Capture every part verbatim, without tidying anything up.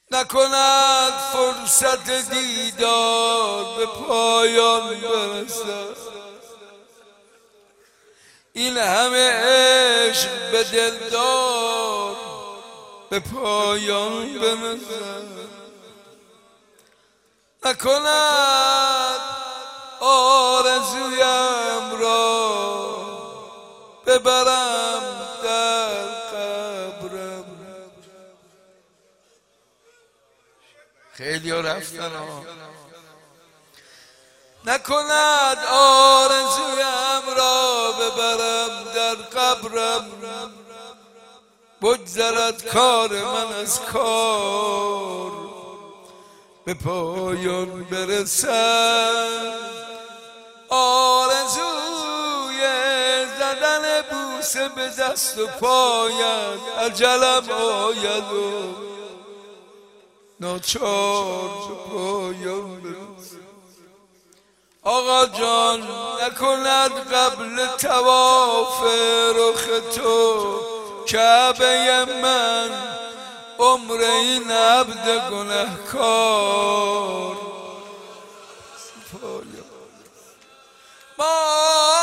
نکند فرصت دیدار به پایان برسد. این همه عشق به دلدار به پایان برسد. نکند آرزویم را ببرم در قبرم. خیلی ها رفتن ها. نکند آرزویم را ببرم در قبرم. بگذرد کار من از کار به پایان برسد. آرزوی زدن بوسه به دست و پایم اجلم آید و ناچار به پایان برسد. آقا جان نکند قبل طواف رخ تو کعبه من عمر این عبد گنهکار. ما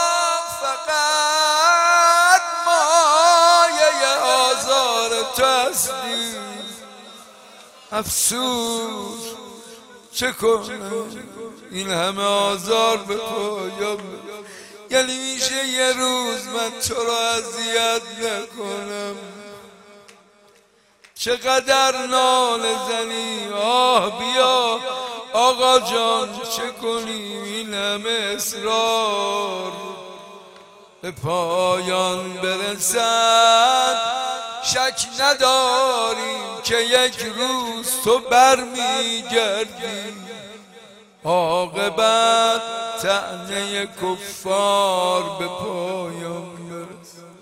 فقط مایه آزار تو هستیم. افسوس چه کنم این همه آزار به پایم. یعنی میشه یه روز من تو را اذیت نکنم. چقدر ناله زنی آه بیا آقا جان چه کنیم این همه اصرار به پایان برسد. شک نداریم که یک روز تو برمیگردی. عاقبت طعنه کفار به پایان برسد.